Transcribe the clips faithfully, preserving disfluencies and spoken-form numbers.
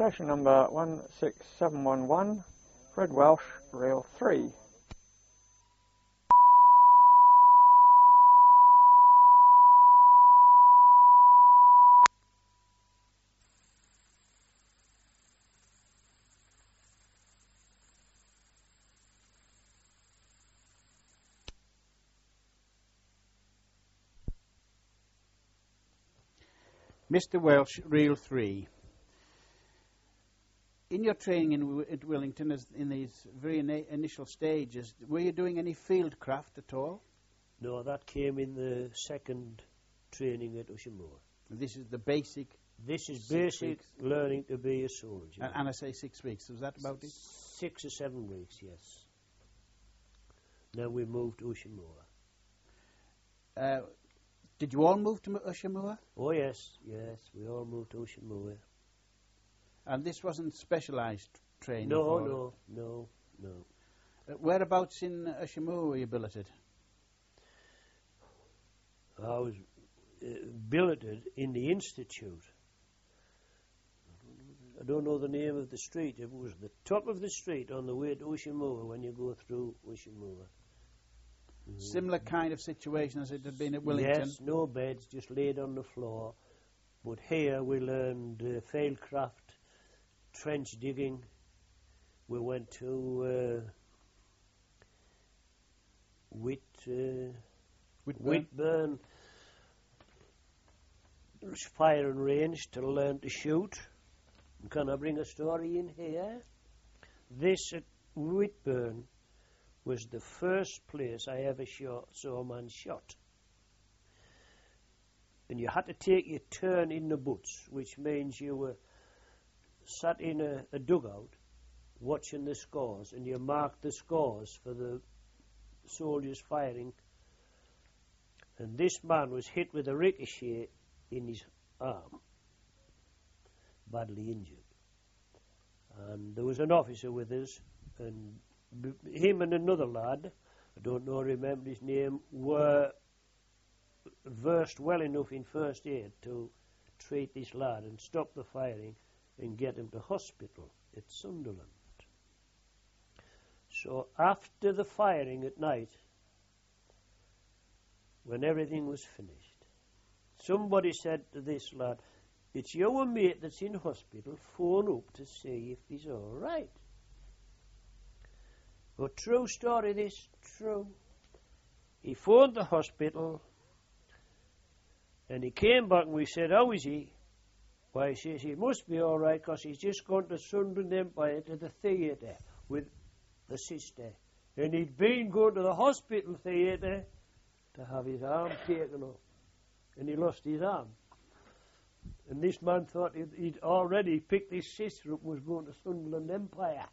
Station number one six seven one one, Fred Welsh, Reel three. Mister Welsh, Reel three. In your training in w at Willington, as in these very in initial stages, were you doing any field craft at all? No, that came in the second training at Ushamoor. This is the basic. This is basic weeks. Learning to be a soldier. And, and I say six weeks. Was that about it? Six or seven weeks, yes. Then we moved to Ushamoor. Uh, did you all move to Ushamoor? Oh yes, yes, we all moved to Ushamoor. And this wasn't specialised training? No, no, no, no. Uh, whereabouts in uh, Ushamoor were you billeted? I was uh, billeted in the Institute. I don't know the name of the street. It was the top of the street on the way to Ushamoor when you go through Ushamoor. Mm. Similar kind of situation as it had been at Willington? Yes, no beds, just laid on the floor. But here we learned uh, fieldcraft, trench digging. We went to uh, Whit, uh, Whitburn. Whitburn firing range to learn to shoot. Can I bring a story in here? This at Whitburn was the first place I ever shot, saw a man shot. And you had to take your turn in the butts, which means you were sat in a, a dugout watching the scores, and you marked the scores for the soldiers firing. And this man was hit with a ricochet in his arm, badly injured. And there was an officer with us, and b him and another lad, I don't know, remember his name, were versed well enough in first aid to treat this lad and stop the firing and get him to hospital at Sunderland. So after the firing at night, when everything was finished, somebody said to this lad, "It's your mate that's in hospital, phone up to see if he's all right." Well, true story this, true. He phoned the hospital, and he came back and we said, "How is he?" Why, he says he must be all right because he's just gone to Sunderland Empire to the theatre with the sister. And he'd been going to the hospital theatre to have his arm taken off. And he lost his arm. And this man thought he'd, he'd already picked his sister up and was going to Sunderland Empire.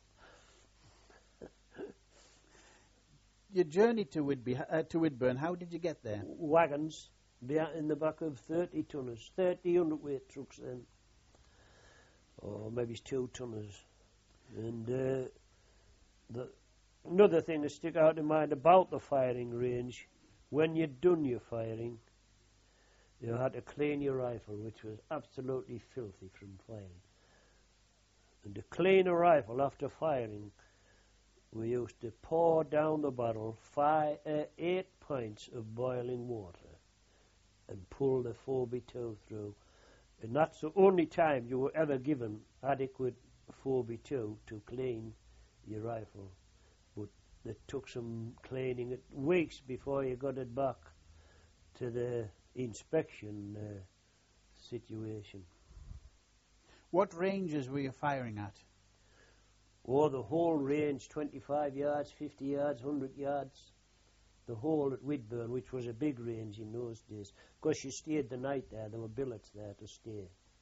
Your journey to, Whitby, uh, to Whitburn, how did you get there? Wagons. In the back of thirty tonners, thirty hundredweight trucks then, or maybe two tonners. And uh, the another thing to stick out in mind about the firing range, when you'd done your firing, you had to clean your rifle, which was absolutely filthy from firing. And to clean a rifle after firing, we used to pour down the barrel five, uh, eight pints of boiling water and pull the four B two through. And that's the only time you were ever given adequate four B two to clean your rifle. But it took some cleaning it weeks before you got it back to the inspection uh, situation. What ranges were you firing at? Oh, the whole range, twenty-five yards, fifty yards, one hundred yards. The whole at Whitburn, which was a big range in those days. Because you stayed the night there, there were billets there to stay.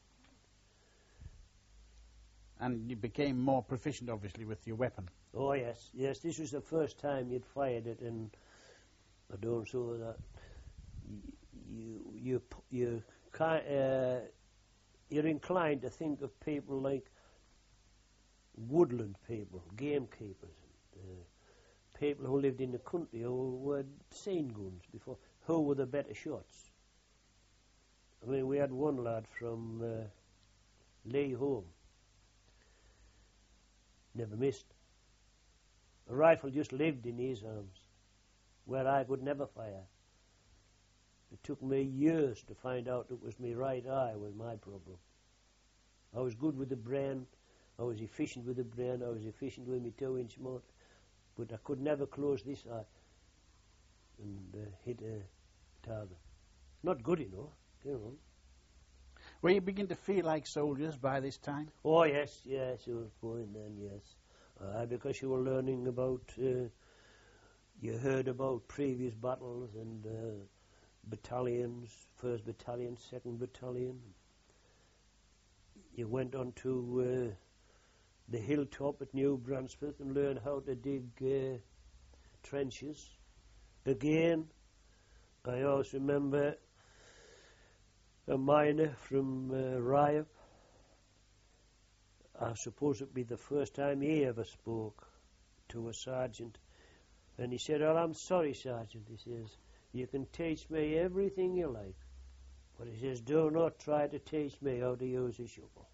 And you became more proficient, obviously, with your weapon. Oh, yes, yes. This was the first time you'd fired it, and I don't know that you you you can't, uh, you're inclined to think of people like woodland people, gamekeepers. Uh, people who lived in the country who had seen guns before, who were the better shots. I mean, we had one lad from uh, Lee Home, Never missed. A rifle just lived in his arms, where I could never fire. It took me years to find out it was my right eye was my problem. I was good with the brain, I was efficient with the brain, I was efficient with my two-inch motor, but I could never close this eye and uh, hit a target. Not good enough, you know. Were you beginning to feel like soldiers by this time? Oh, yes, yes, you were going then, yes. Uh, because you were learning about, uh, you heard about previous battles and uh, battalions, first battalion, second battalion. You went on to uh, the hilltop at New Brunswick and learned how to dig uh, trenches. Again, I always remember a miner from uh, Ryop. I suppose it'd be the first time he ever spoke to a sergeant. And he said, "Oh, I'm sorry, Sergeant," he says, "you can teach me everything you like. But he says, do not try to teach me how to use a shovel."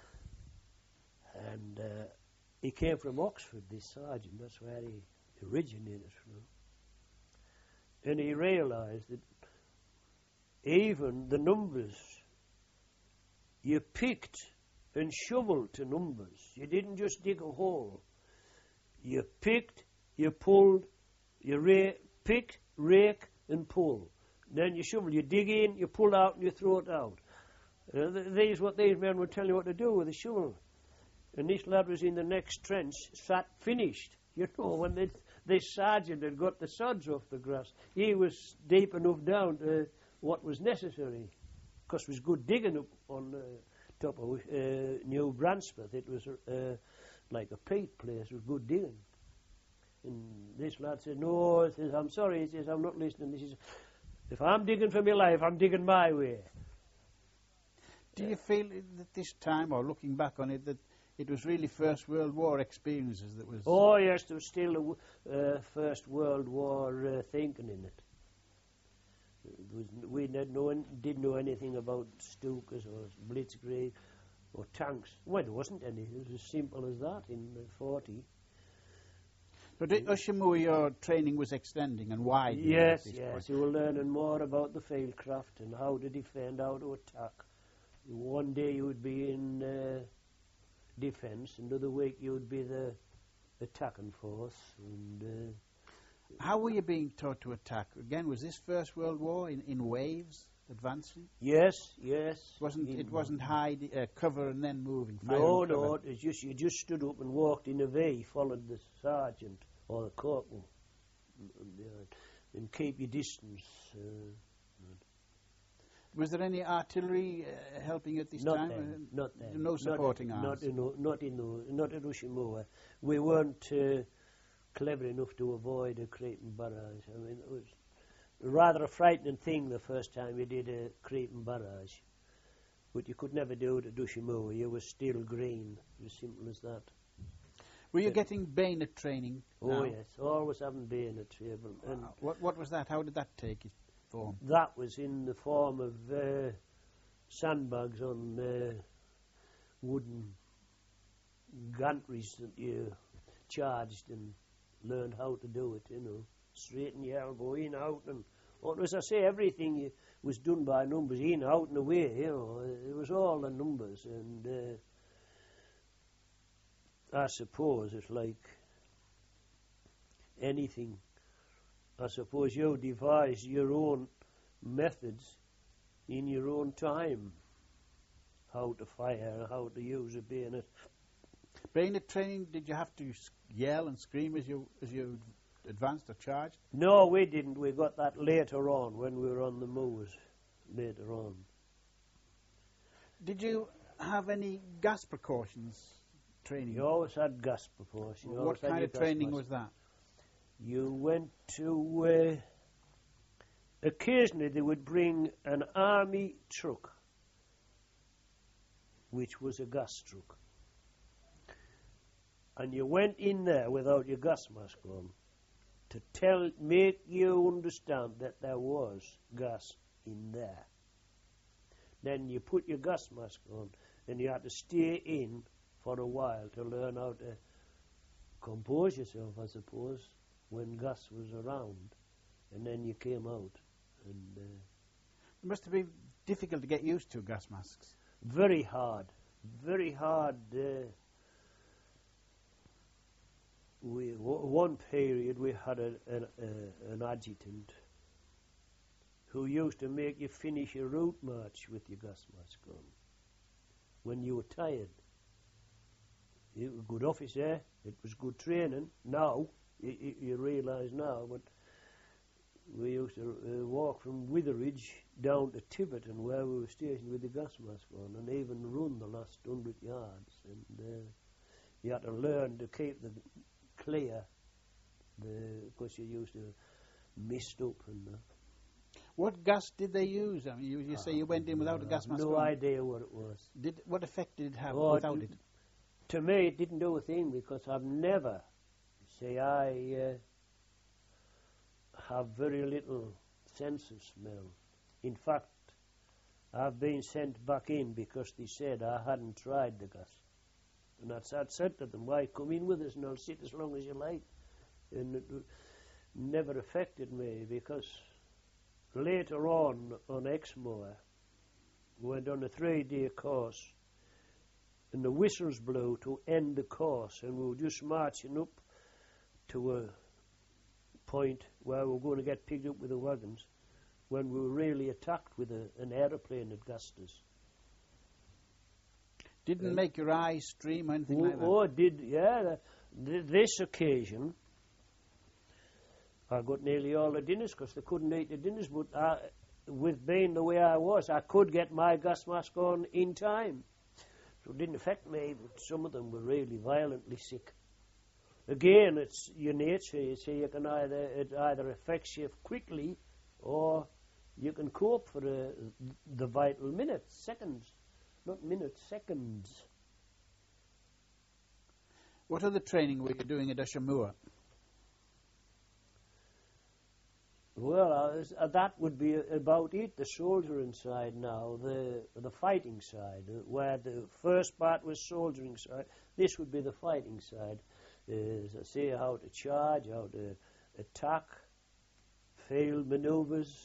And uh, he came from Oxford, this sergeant. That's where he originated from. And he realized that even the numbers, you picked and shoveled to numbers. You didn't just dig a hole. You picked, you pulled, you ra- pick, rake, and pull. Then you shovel. You dig in, you pull out, and you throw it out. Uh, th- these what these men would tell you what to do with the shovel. And this lad was in the next trench, sat finished. You know, when they, this sergeant had got the sods off the grass, he was deep enough down to what was necessary. Because it was good digging up on the top of uh, New Brunswick. It was uh, like a peat place. It was good digging. And this lad said, "No," he says, "I'm sorry." He says, "I'm not listening." He says, "If I'm digging for my life, I'm digging my way." Do you feel at this time, or looking back on it, that it was really First World War experiences that was... Oh, yes, there was still a w- uh, First World War uh, thinking in it. It was, we didn't know, didn't know anything about Stukas or Blitzkrieg or tanks. Well, there wasn't any. It was as simple as that in uh, forty. But at Ushimura, your training was extending and widening. Yes, at this yes. point. You were learning more about the fieldcraft and how to defend, how to attack. One day you would be in uh, defence, another week you would be the attacking force. And uh, how were you being taught to attack? Again, was this First World War in, in waves, advancing? Yes, yes. Wasn't in it wasn't hide, uh, cover and then moving? Fire No, and cover. no. It's just you just stood up and walked in a V, followed the sergeant or the corporal, and, uh, and keep your distance. Uh, Was there any artillery uh, helping at this not time? then, Uh, not then. No supporting not, arms? Not in, O- not in, O- not in Ushimura. We weren't uh, clever enough to avoid a Cretan barrage. I mean, it was rather a frightening thing the first time you did a Cretan barrage. But you could never do it at Ushimura. You were still green, as simple as that. Were you getting bayonet training? Oh, now? yes. Always having bayonet training. And Wow. What, what was that? How did that take its form? that was in the form of uh, sandbags on uh, wooden gantries that you charged and learned how to do it, you know. Straighten your elbow in, out, and well, as I say, everything you, was done by numbers, in, out, and away, you know. It was all the numbers, and uh, I suppose it's like anything. I suppose you devise your own methods in your own time, how to fire, how to use a bayonet. Bayonet training, did you have to s- yell and scream as you as you advanced or charged? No, we didn't. We got that later on when we were on the moors, later on. Did you have any gas precautions training? You always had gas proportion. You What always had kind your of gas training mask. was that? You went to... Uh, occasionally they would bring an army truck, which was a gas truck. And you went in there without your gas mask on to tell, make you understand that there was gas in there. Then you put your gas mask on and you had to stay in for a while to learn how to compose yourself, I suppose, when gas was around, and then you came out. And uh, it must have been difficult to get used to, gas masks. Very hard, very hard. Uh, we w- one period we had a, a, a, an adjutant who used to make you finish a route march with your gas mask on when you were tired. He was a good officer. It was good training. Now, you, you, you realise now, but we used to uh, walk from Witheridge down to Tiverton, where we were stationed with the gas mask on, and even run the last hundred yards. And uh, you had to learn to keep the clear, because you used to mist up and. Uh, What gas did they use? I mean, you, you say you went in without a gas mask no on. No idea what it was. Did what effect did it have oh, without it? To me, it didn't do a thing, because I've never, say, I uh, have very little sense of smell. In fact, I've been sent back in because they said I hadn't tried the gas. And I said to them, why, come in with us and I'll sit as long as you like. And it never affected me, because later on, on Exmoor, we went on a three-day course, and the whistles blew to end the course, and we were just marching up to a point where we were going to get picked up with the wagons, when we were really attacked with a, an aeroplane that gassed us. Didn't um, make your eyes stream or anything oh, like like that? Oh, it did, yeah. Th- this occasion, I got nearly all the dinners, because they couldn't eat the dinners, but I, with being the way I was, I could get my gas mask on in time. So it didn't affect me, but some of them were really violently sick. Again, it's your nature. You see, you can either it either affects you quickly, or you can cope for the, the vital minutes, seconds, not minutes, seconds. What other training were you doing at Ushamoor? Well, I was, uh, that would be about it, the soldiering side now, the the fighting side, uh, where the first part was soldiering side, this would be the fighting side. Uh, as I say, how to charge, how to attack, field manoeuvres,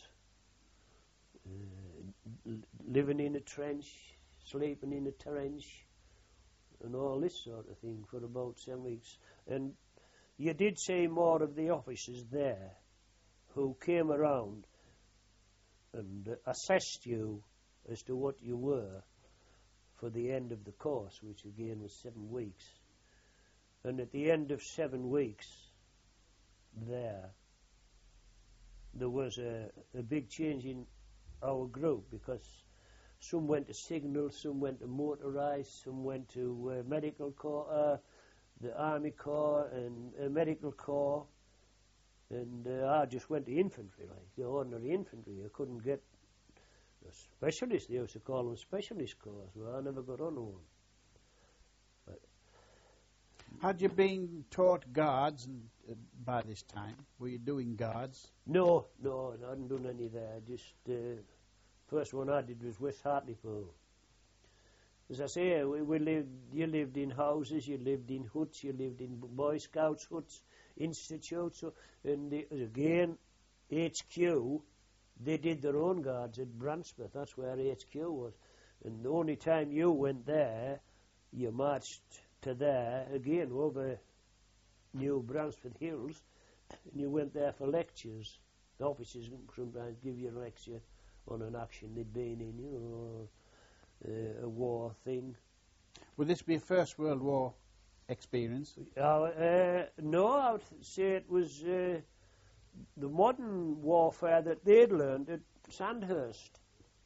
uh, l- living in a trench, sleeping in a trench, and all this sort of thing for about seven weeks. And you did see more of the officers there, who came around and uh, assessed you as to what you were for the end of the course, which again was seven weeks. And at the end of seven weeks there, there was a, a big change in our group, because some went to signal, some went to motorised, some went to uh, medical corps, uh, the Army Corps and uh, medical corps. And uh, I just went to infantry, like the ordinary infantry. I couldn't get a specialist. They used to call them specialist corps. Well, I never got on one. But Had you been taught guards and, uh, by this time? Were you doing guards? no, no, I hadn't done any there. Just uh, first one I did was West Hartlepool. As I say, we, we lived. You lived in houses. You lived in huts. You lived in Boy Scouts huts, institutes. So, and the, again, H Q, they did their own guards at Bransmouth. That's where H Q was. And the only time you went there, you marched to there again over New Bransford Hills, and you went there for lectures. The officers sometimes give you a lecture on an action they'd been in, you know. Uh, a war thing. Would this be a First World War experience? Uh, uh, no, I would say it was uh, the modern warfare that they'd learned at Sandhurst.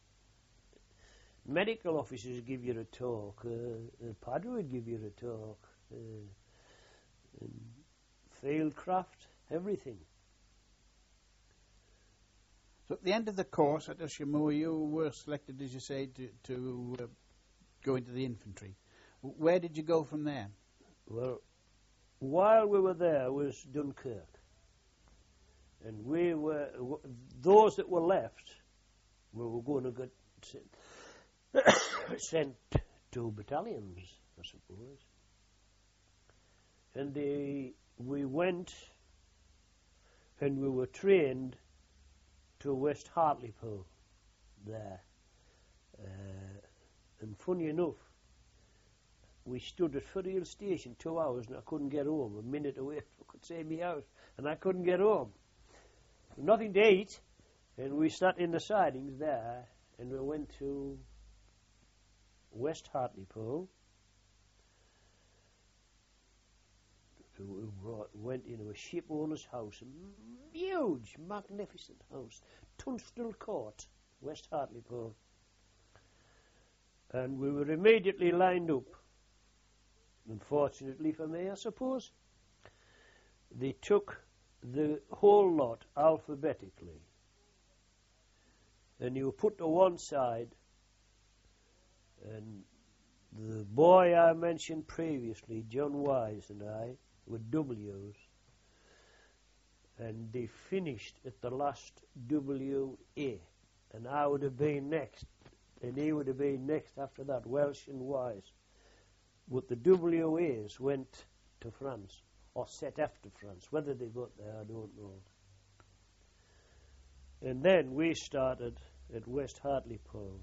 Medical officers give you a talk, uh, a padre would give you a talk, uh, and fieldcraft, everything. So at the end of the course at Ushamoor, you were selected, as you say, to, to uh, go into the infantry. Where did you go from there? Well, while we were there was Dunkirk. And we were, w- those that were left, we were going to get sent, sent to battalions, I suppose. and they, we went and we were trained to West Hartlepool there. Uh, and funny enough, we stood at Furriel Station two hours and I couldn't get home, a minute away from could say me house, and I couldn't get home. Nothing to eat, and we sat in the sidings there, and we went to West Hartlepool. We went into a ship owner's house, a huge, magnificent house, Tunstall Court, West Hartlepool. And we were immediately lined up. Unfortunately for me, I suppose, they took the whole lot alphabetically. And you were put to one side, and the boy I mentioned previously, John Wise, and I, were W's, and they finished at the last W A, and I would have been next, and he would have been next after that, Welsh and Wise. But the W As went to France, or set after France. Whether they got there, I don't know. And then we started at West Hartlepool.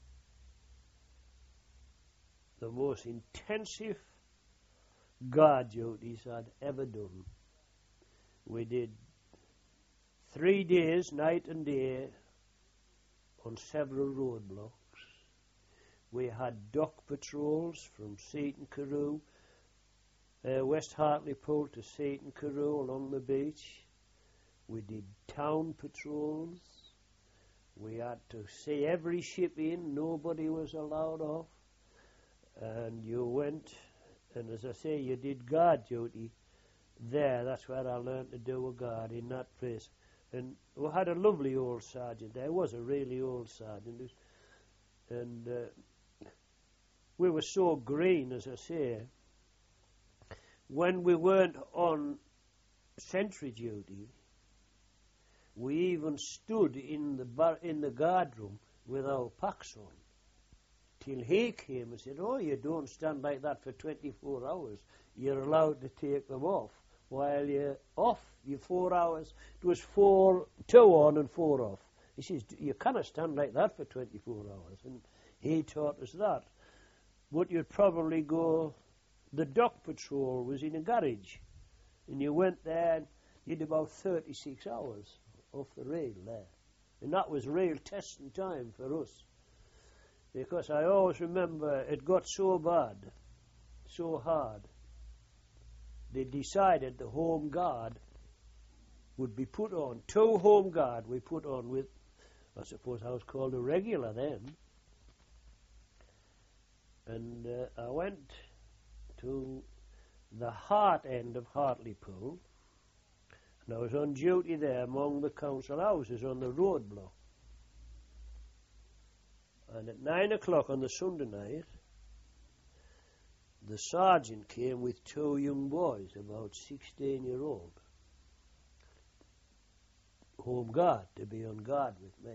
The most intensive guard duties I'd ever done. We did three days, night and day, on several roadblocks. We had dock patrols from Seaton Carew, uh, West Hartlepool to Seaton Carew along the beach. We did town patrols. We had to see every ship in. Nobody was allowed off. And you went, and as I say, you did guard duty there. That's where I learned to do a guard, in that place. And we had a lovely old sergeant there. He was a really old sergeant. And uh, we were so green, as I say. When we weren't on sentry duty, we even stood in the bar, in the guard room with our packs on, till he came and said, "Oh, you don't stand like that for twenty-four hours. You're allowed to take them off while you're off. You're four hours. It was four, two on and four off." He says, "You cannot stand like that for twenty-four hours." And he taught us that. But you'd probably go, the dock patrol was in a garage, and you went there and you did about thirty-six hours off the rail there. And that was real testing time for us. Because I always remember it got so bad, so hard, they decided the home guard would be put on. Two home guard we put on with, I suppose I was called a regular then. And uh, I went to the heart end of Hartlepool, and I was on duty there among the council houses on the road block. And at nine o'clock on the Sunday night, the sergeant came with two young boys, about sixteen year old, home guard, to be on guard with me.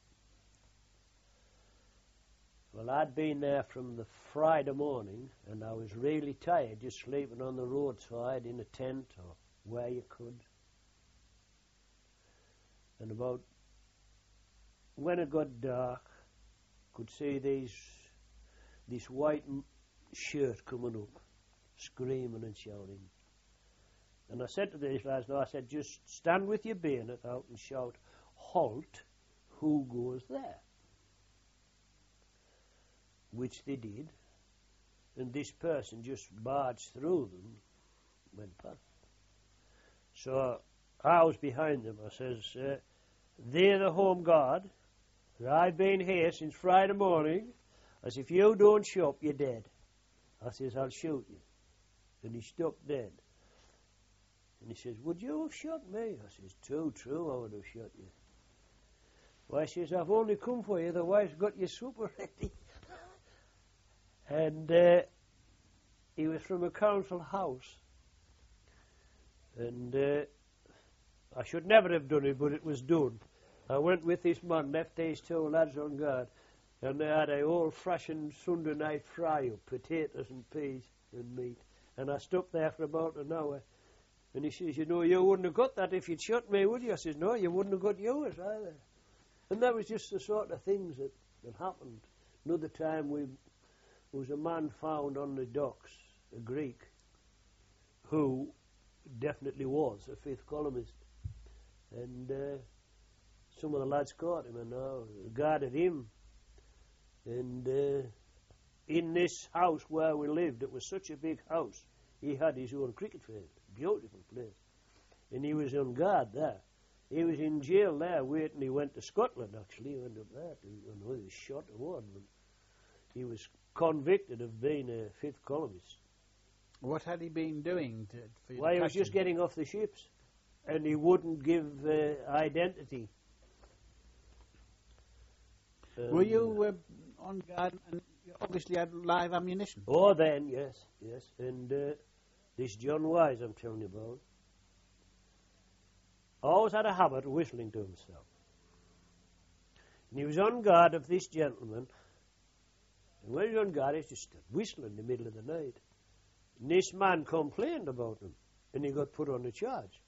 Well, I'd been there from the Friday morning, and I was really tired, just sleeping on the roadside in a tent or where you could. And about when it got dark, could see these this white m- shirt coming up, screaming and shouting. And I said to these lads, no, I said, just stand with your bayonet out and shout, "Halt, who goes there?" Which they did, and this person just barged through them, went past. So I was behind them. I says, uh, "They're the home guard. I've been here since Friday morning. As if you don't show up, you're dead." I says, "I'll shoot you." And he stuck dead. And he says, "Would you have shot me?" I says, "Too true, I would have shot you." Why, he says, "I've only come for you, the wife's got your supper ready." And uh, he was from a council house. And uh, I should never have done it, but it was done. I went with this man, left these two lads on guard, and they had a old-fashioned Sunday night fry-up, potatoes and peas and meat. And I stopped there for about an hour. And he says, you know, you wouldn't have got that if you'd shot me, would you? I says, no, you wouldn't have got yours either. And that was just the sort of things that, that happened. Another time we there was a man found on the docks, a Greek, who definitely was a fifth columnist. And uh, some of the lads caught him and uh, guarded him. And uh, in this house where we lived, it was such a big house, he had his own cricket field. Beautiful place. And he was on guard there. He was in jail there waiting. He went to Scotland, actually. He went up there. To, I know he was shot or what, but he was convicted of being a fifth columnist. What had he been doing to, for you Well, to he was catch just him? getting off the ships. And he wouldn't give uh, identity. Were Um, you uh, on guard and you obviously had live ammunition? Oh, then, yes, yes. And uh, this John Wise I'm telling you about always had a habit of whistling to himself. And he was on guard of this gentleman. And when he was on guard, he just stood whistling in the middle of the night. And this man complained about him. And he got put on a charge.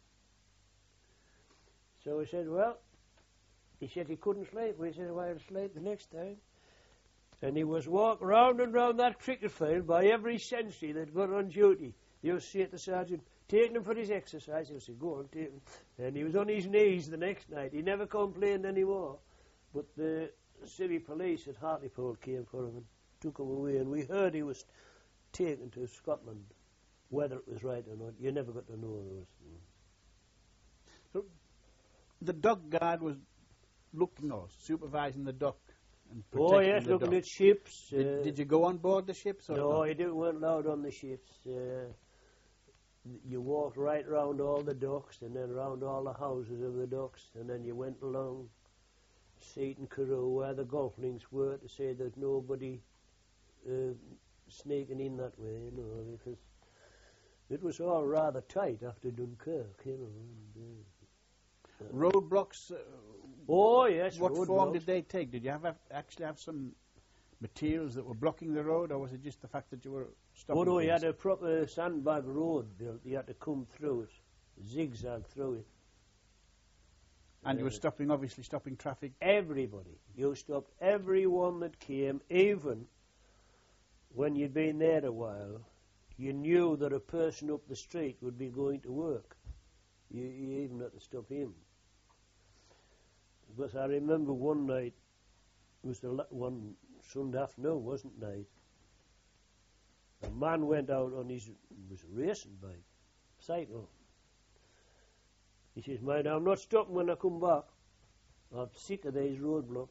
So he said, well, he said he couldn't sleep. We said, well, I'll sleep the next time. And he was walking round and round that cricket field by every sentry that got on duty. He would say to the sergeant, taking him for his exercise. He would say, go on, take him. And he was on his knees the next night. He never complained anymore. But the city police at Hartlepool came for him and took him away. And we heard he was taken to Scotland. Whether it was right or not, you never got to know those things. So the dock guard was looking or supervising the dock and protecting Oh, yes, the looking dock. at ships. Did, uh, did you go on board the ships? Or No, not? you didn't weren't allowed on the ships. Uh, you walked right round all the docks and then round all the houses of the docks, and then you went along Seaton Carew where the golf links were to say that nobody uh, sneaking in that way, you know, because it was all rather tight after Dunkirk, you know. And, uh, Roadblocks, uh, oh, yes. what road form blocks. did they take? Did you have, have actually have some materials that were blocking the road, or was it just the fact that you were stopping Oh, no, he things? had a proper sandbag road built. He had to come through it, zigzag through it. And you were Uh, stopping, obviously stopping traffic. Everybody. You stopped everyone that came, even when you'd been there a while. You knew that a person up the street would be going to work. You, you even had to stop him. Because I remember one night, it was the la- one Sunday afternoon, wasn't night. A man went out on his, it was a racing bike, cycle. He says, mind, I'm not stopping when I come back. I'm sick of these roadblocks.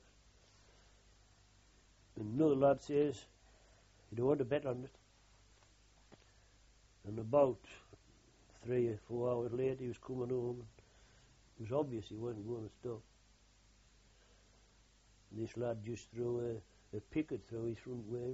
And another lad says, you don't want to bet on it. And about three or four hours later, he was coming home. It was obvious he wasn't going to stop. And this lad just threw a, a picket through his front wheel.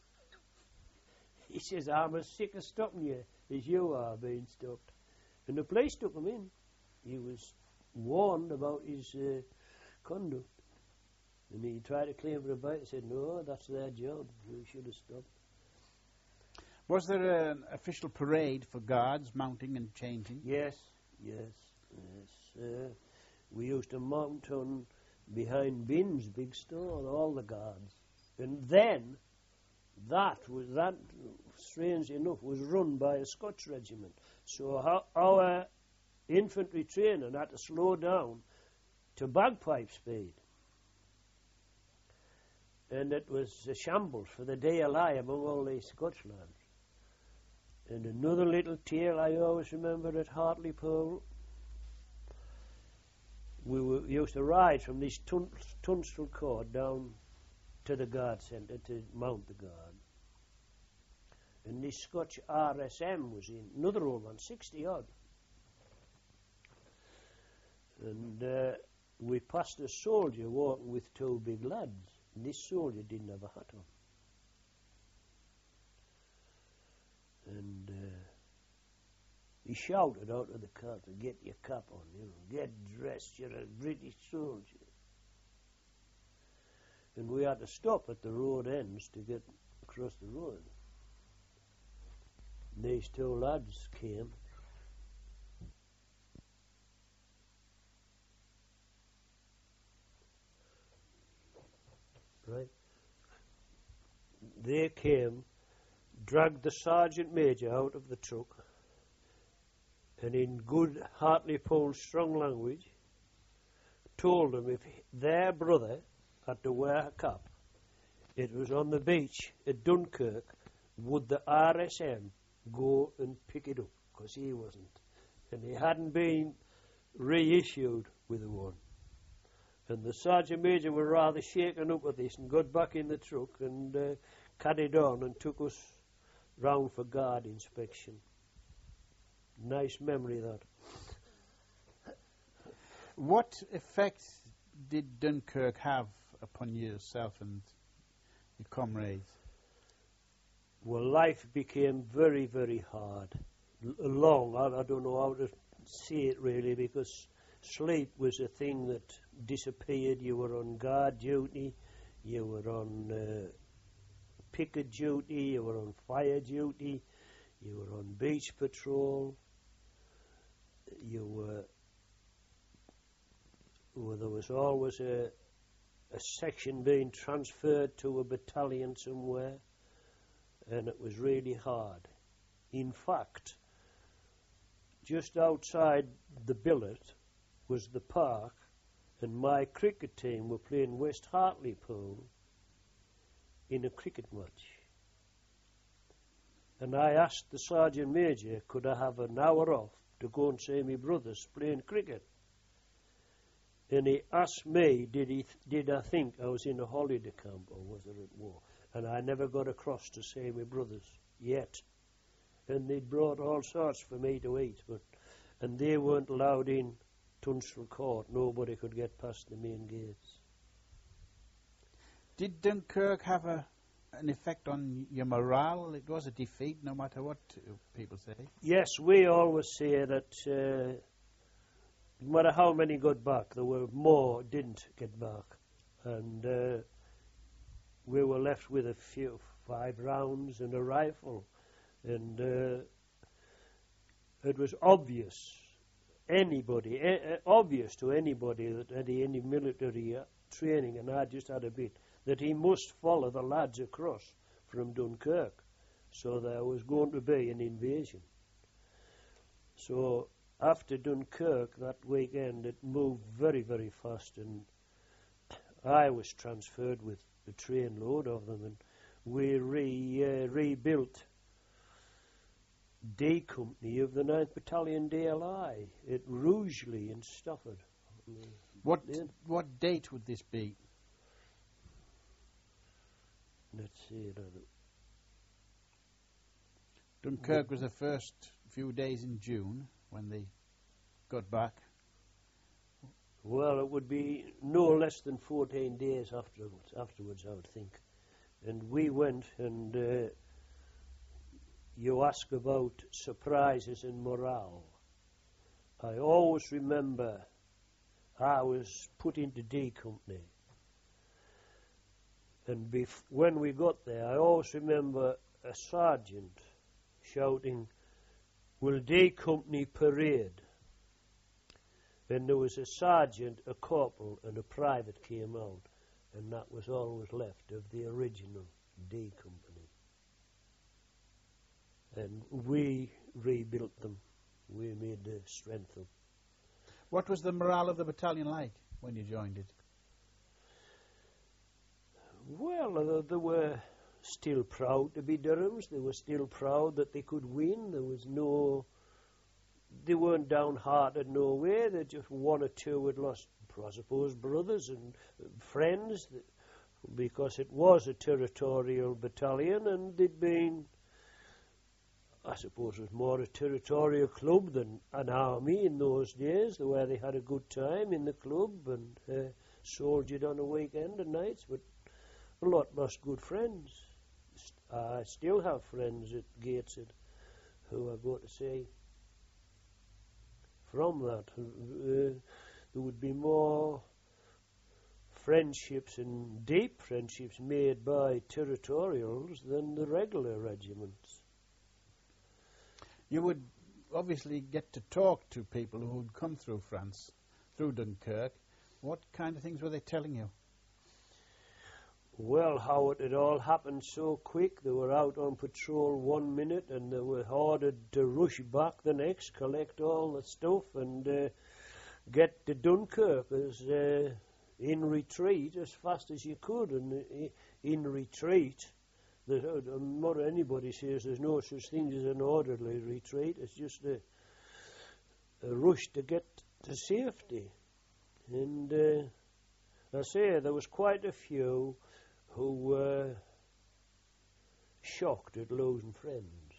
He says, I'm as sick of stopping you as you are being stopped. And the police took him in. He was warned about his uh, conduct. And he tried to claim for a bite. He said, no, that's their job. We should have stopped. Was there an official parade for guards mounting and changing? Yes, yes, yes. Uh, we used to mount on behind Bin's big store, all the guards. And then that was, that, strangely enough, was run by a Scotch regiment. So how, our infantry training had to slow down to bagpipe speed. And it was a shambles for the day of lie among all these Scotch lads. And another little tale I always remember at Hartlepool, we were, used to ride from this Tun- Tunstall Court down to the guard centre to mount the guard. And this Scotch R S M was in, another old one, sixty odd. And uh, we passed a soldier walking with two big lads. And this soldier didn't have a hat on. And uh, he shouted out of the car to get your cap on, you know, get dressed, you're a British soldier. And we had to stop at the road ends to get across the road. These two lads came. Right. They came, dragged the sergeant major out of the truck, and in good, heartily pulled, strong language, told him if their brother had to wear a cap, it was on the beach at Dunkirk, would the R S M go and pick it up, because he wasn't. And he hadn't been reissued with the one. And the sergeant major were rather shaken up at this and got back in the truck and uh, carried on and took us round for guard inspection. Nice memory, that. What effect did Dunkirk have upon yourself and your comrades? Well, life became very, very hard. L- long, I, I don't know how to say it really, because sleep was a thing that disappeared. You were on guard duty, you were on uh, picket duty, you were on fire duty, you were on beach patrol, you were, well, there was always a, a section being transferred to a battalion somewhere, and it was really hard. In fact, just outside the billet was the park, and my cricket team were playing West Hartlepool in a cricket match. And I asked the sergeant major, could I have an hour off to go and see my brothers playing cricket? And he asked me, did he, th- did I think I was in a holiday camp or was it at war? And I never got across to see my brothers yet. And they'd brought all sorts for me to eat, but and they weren't allowed in Tunstall Court. Nobody could get past the main gates. Did Dunkirk have a an effect on your morale? It was a defeat, no matter what uh, people say. Yes, we always say that uh, no matter how many got back, there were more didn't get back. And uh, we were left with a few, five rounds and a rifle. And uh, it was obvious, anybody, uh, obvious to anybody that had any military uh, training, and I just had a bit, that he must follow the lads across from Dunkirk. So there was going to be an invasion. So after Dunkirk that weekend, it moved very, very fast, and I was transferred with a train load of them, and we re, uh, rebuilt D Company of the ninth Battalion D L I at Rugeley in Stafford. What Yeah. what date would this be? Let's see. I don't know. Dunkirk was the first few days in June when they got back. Well, it would be no less than fourteen days afterwards, afterwards, I would think. And we went, and uh, you ask about surprises and morale. I always remember I was put into D Company. And bef- when we got there, I always remember a sergeant shouting, "Will D Company parade?" And there was a sergeant, a corporal, and a private came out, and that was all was left of the original D Company. And we rebuilt them. We made the strength of them. What was the morale of the battalion like when you joined it? Well, uh, they were still proud to be Durhams. They were still proud that they could win. There was no... They weren't downhearted no way. They just one or two had lost, I suppose, brothers and friends, because it was a territorial battalion, and they'd been, I suppose, it was more a territorial club than an army in those days, where they had a good time in the club and uh, soldiered on a weekend and nights, but a lot lost good friends. I still have friends at Gateshead who I go to see. From that, uh, there would be more friendships and deep friendships made by territorials than the regular regiments. You would obviously get to talk to people who'd come through France, through Dunkirk. What kind of things were they telling you? Well, how it had all happened so quick. They were out on patrol one minute and they were ordered to rush back the next, collect all the stuff and uh, get to Dunkirk as uh, in retreat as fast as you could. And uh, in retreat, there's, uh, not anybody says there's no such thing as an orderly retreat. It's just a, a rush to get to safety. And uh, I say there was quite a few who were shocked at losing friends.